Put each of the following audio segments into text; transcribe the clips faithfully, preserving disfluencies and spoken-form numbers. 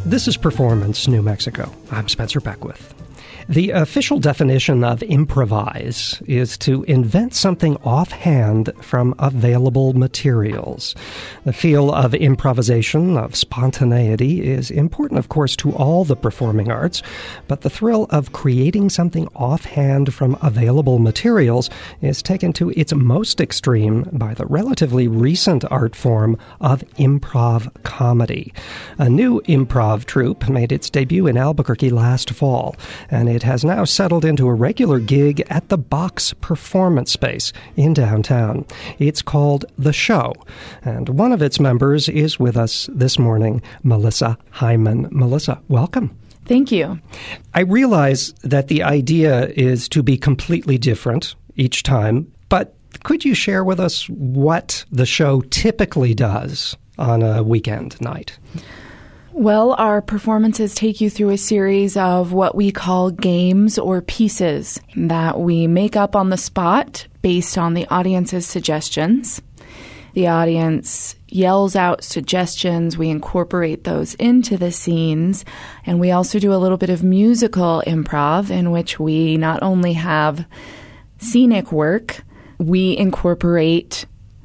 This is Performance New Mexico. I'm Spencer Beckwith. The official definition of improvise is to invent something offhand from available materials. The feel of improvisation, of spontaneity, is important, of course, to all the performing arts, but the thrill of creating something offhand from available materials is taken to its most extreme by the relatively recent art form of improv comedy. A new improv troupe made its debut in Albuquerque last fall, and it It has now settled into a regular gig at the Box Performance Space in downtown. It's called The Show, and one of its members is with us this morning, Melissa Hyman. Melissa, welcome. Thank you. I realize that the idea is to be completely different each time, but could you share with us what The Show typically does on a weekend night? Well, our performances take you through a series of what we call games or pieces that we make up on the spot based on the audience's suggestions. The audience yells out suggestions, we incorporate those into the scenes, and we also do a little bit of musical improv in which we not only have scenic work, we incorporate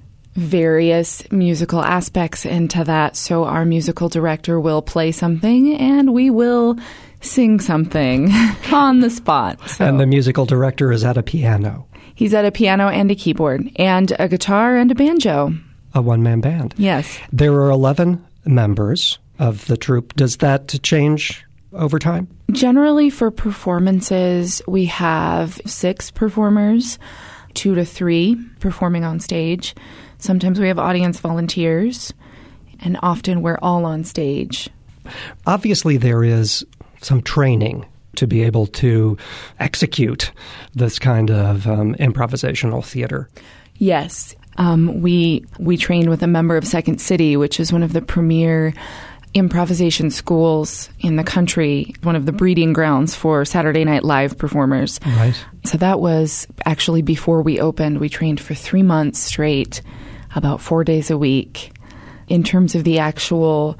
various musical aspects into that. So our musical director will play something and we will sing something on the spot. So and the musical director is at a piano. He's at a piano and a keyboard and a guitar and a banjo. A one-man band. Yes. There are eleven members of the troupe. Does that change over time? Generally for performances, we have six performers, two to three performing on stage. Sometimes we have audience volunteers, and often we're all on stage. Obviously, there is some training to be able to execute this kind of um, improvisational theater. Yes. Um, we we trained with a member of Second City, which is one of the premier improvisation schools in the country, one of the breeding grounds for Saturday Night Live performers. Right. So that was actually before we opened. We trained for three months straight, about four days a week. In terms of the actual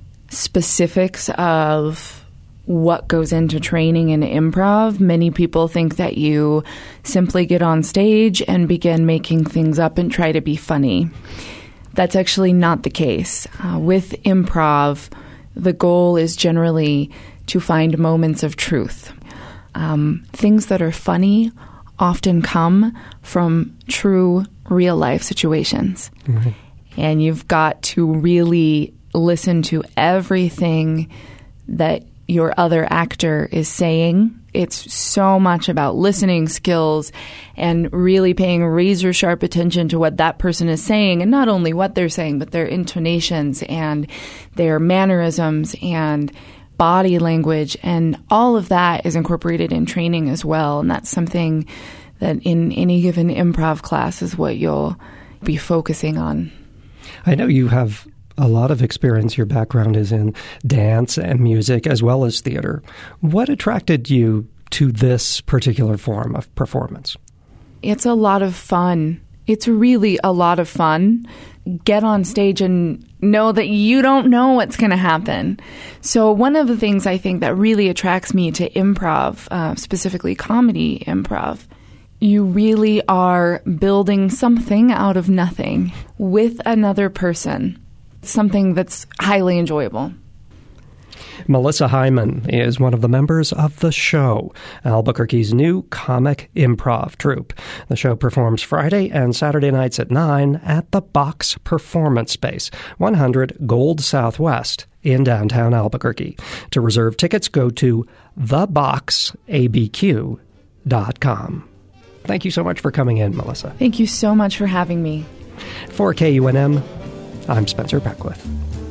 specifics of what goes into training in improv, many people think that you simply get on stage and begin making things up and try to be funny. That's actually not the case. Uh, with improv, the goal is generally to find moments of truth. Um, things that are funny often come from true real-life situations. Mm-hmm. And you've got to really listen to everything that your other actor is saying. It's so much about listening skills and really paying razor-sharp attention to what that person is saying, and not only what they're saying, but their intonations and their mannerisms and body language, and all of that is incorporated in training as well. And that's something that in any given improv class is what you'll be focusing on. I know you have a lot of experience. Your background is in dance and music as well as theater. What attracted you to this particular form of performance? It's a lot of fun. It's really a lot of fun. Get on stage and know that you don't know what's going to happen. So one of the things I think that really attracts me to improv, uh, specifically comedy improv, you really are building something out of nothing with another person, something that's highly enjoyable. Melissa Hyman is one of the members of The Show, Albuquerque's new comic improv troupe. The show performs Friday and Saturday nights at nine at the Box Performance Space, one hundred Gold Southwest in downtown Albuquerque. To reserve tickets, go to the box a b q dot com. Thank you so much for coming in, Melissa. Thank you so much for having me. For K U N M, I'm Spencer Beckwith.